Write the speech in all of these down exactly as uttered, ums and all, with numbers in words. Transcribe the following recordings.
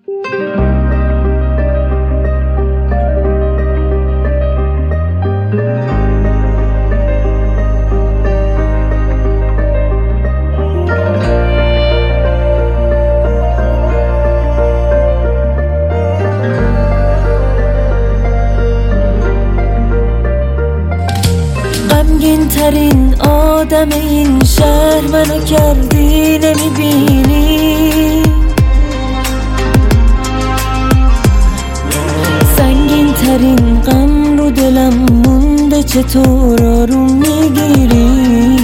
غمگین ترین آدم این شهر منو کردی نمیبینی، سنگین ترین غم رو دلم مونده چطور آروم میگیری.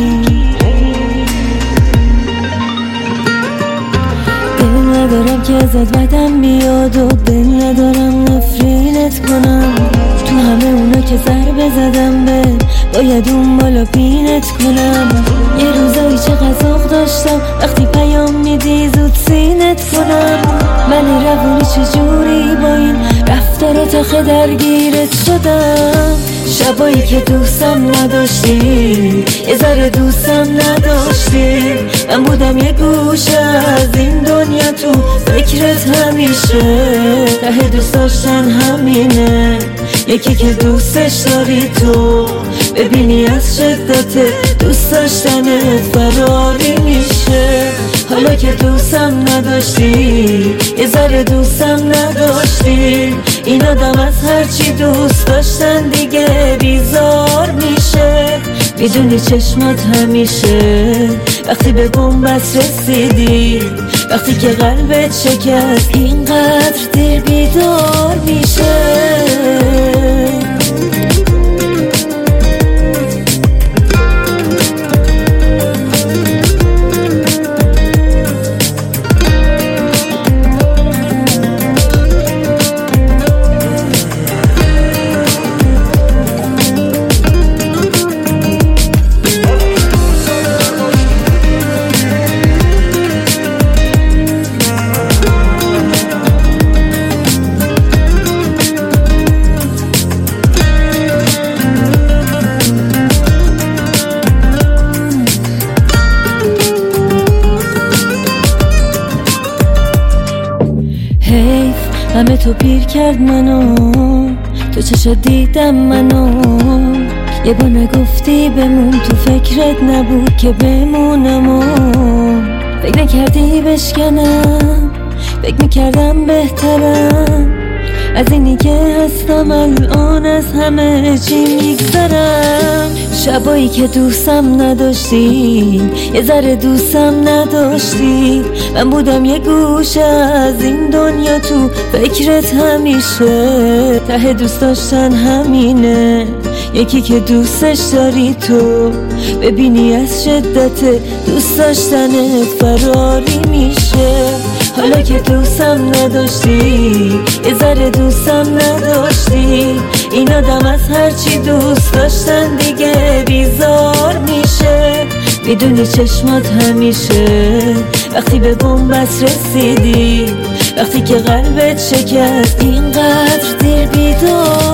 دل ندارم که ازت بدم بیاد و دل ندارم نفرینت کنم، تو همه اونا که ضربه زدم به باید اون بالا پینت کنم. یه روزایی چقدر ذوق داشتم وقتی پیام میدی زود سینت کنم. من روانی چجوری با این رفتارات آخه درگیرت شدم. شبایی که دوستم نداشتی یه ذره دوستم نداشتی، من بودم یه گوشه از این دنیا تو فکرت همیشه. ته دوست داشتن همینه، یکی که دوستش داری تو ببینی از شدت دوست داشتنت فراری میشه. حالا که دوستم نداشتی یه ذره دوستم نداشتی، این آدم از هرچی دوست داشتن دیگه بیزار میشه. میدونی چشمات همیشه وقتی به بنبست رسیدی، وقتی که قلبت شکست اینقدر دیر بیدار میشه. حیف همه تو پیر کرد منو، تو چشا دیدم منو. یه با نگفتی بمون، تو فکرت نبود که بمونم و فکر نکردی بشکنم، فکر میکردم بهترم از اینی که هستم الان از همه چی میگذرم. شبایی که دوستم نداشتی یه ذره دوستم نداشتی، من بودم یه گوشه از این دنیا تو فکرت همیشه. ته دوست داشتن همینه، یکی که دوستش داری تو ببینی از شدت دوست داشتنت فراری میشه. حالا که دوستم نداشتی یه ذره دوستم نداشتی، این آدم از هرچی دوست داشتن دیگه بیزار میشه. میدونی چشمات همیشه وقتی به بنبست رسیدی، وقتی که قلبت شکست اینقدر دیر بیدار